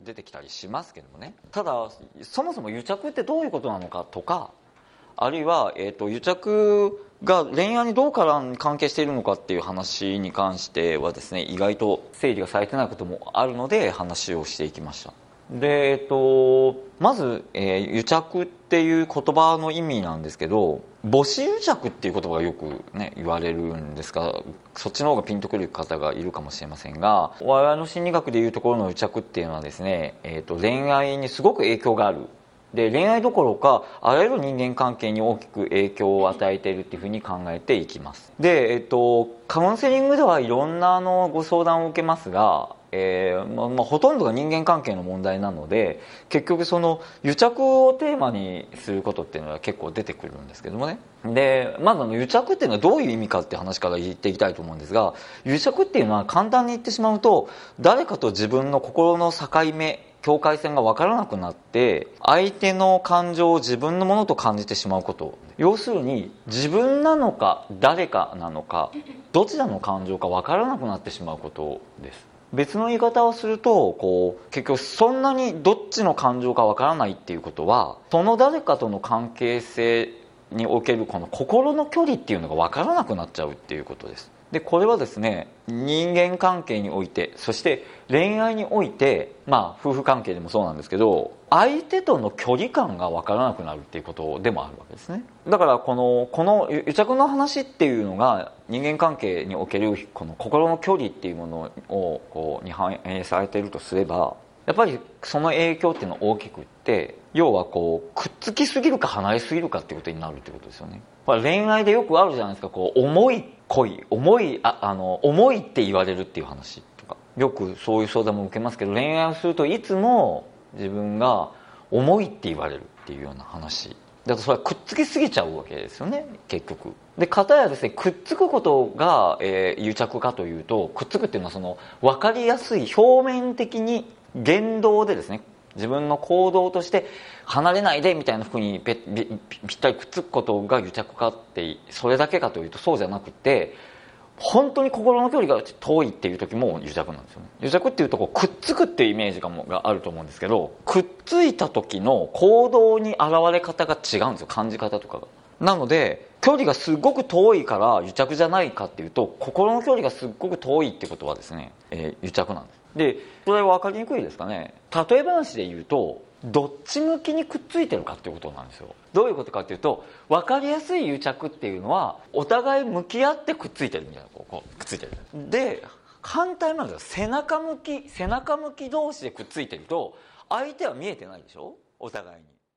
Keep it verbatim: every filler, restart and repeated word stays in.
出てきたりしますけどもね。ただそもそも癒着ってどういうことなのかとか、あるいは、えーと、癒着が恋愛にどうから関係しているのかっていう話に関してはですね、意外と整理がされてないこともあるので話をしていきました。で、えっと、まず、えー、癒着っていう言葉の意味なんですけど、母子癒着っていう言葉がよくね言われるんですが、そっちの方がピンとくる方がいるかもしれませんが、我々の心理学でいうところの癒着っていうのはですね、えーと、恋愛にすごく影響がある。で、恋愛どころかあらゆる人間関係に大きく影響を与えているっていうふうに考えていきます。で、えっと、カウンセリングではいろんなあのご相談を受けますが、えーまあまあ、ほとんどが人間関係の問題なので、結局その癒着をテーマにすることっていうのは結構出てくるんですけどもね。で、まずあの癒着っていうのはどういう意味かっていう話から言っていきたいと思うんですが、癒着っていうのは簡単に言ってしまうと、誰かと自分の心の境目、境界線が分からなくなって相手の感情を自分のものと感じてしまうこと。要するに自分なのか誰かなのかどちらの感情か分からなくなってしまうことです。別の言い方をすると、こう結局そんなにどっちの感情か分からないっていうことは、その誰かとの関係性におけるこの心の距離っていうのが分からなくなっちゃうっていうことです。で、これはですね、人間関係において、そして恋愛において、まあ夫婦関係でもそうなんですけど、相手との距離感が分からなくなるっていうことでもあるわけですね。だからこのこの癒着の話っていうのが人間関係におけるこの心の距離っていうものをこうに反映されているとすれば、やっぱりその影響っていうのは大きくって、要はこうくっつきすぎるか離れすぎるかっていうことになるってことですよね。恋愛でよくあるじゃないですか、こう重い恋、重いああの重いって言われるっていう話とか、よくそういう相談も受けますけど、恋愛をするといつも自分が重いって言われるっていうような話だと、それはくっつきすぎちゃうわけですよね、結局。で、片やですね、くっつくことが、えー、癒着かというと、くっつくっていうのはその分かりやすい表面的に言動でですね、自分の行動として離れないでみたいなふうにぴったりくっつくことが癒着かってそれだけかというとそうじゃなくて、本当に心の距離が遠いっていう時も癒着なんですよね。癒着っていうとこうくっつくっていうイメージがもがあると思うんですけど、くっついた時の行動に現れ方が違うんですよ、感じ方とかが。なので距離がすごく遠いから癒着じゃないかっていうと、心の距離がすごく遠いってことはですね、えー、癒着なんです。で、それは分かりにくいですかね。例え話で言うと、どっち向きにくっついてるかっていうことなんですよ。どういうことかっていうと、分かりやすい癒着っていうのはお互い向き合ってくっついてるみたいな、こうこうくっついてる。で、反対なんですよ。背中向き背中向き同士でくっついてると相手は見えてないでしょ、お互いに。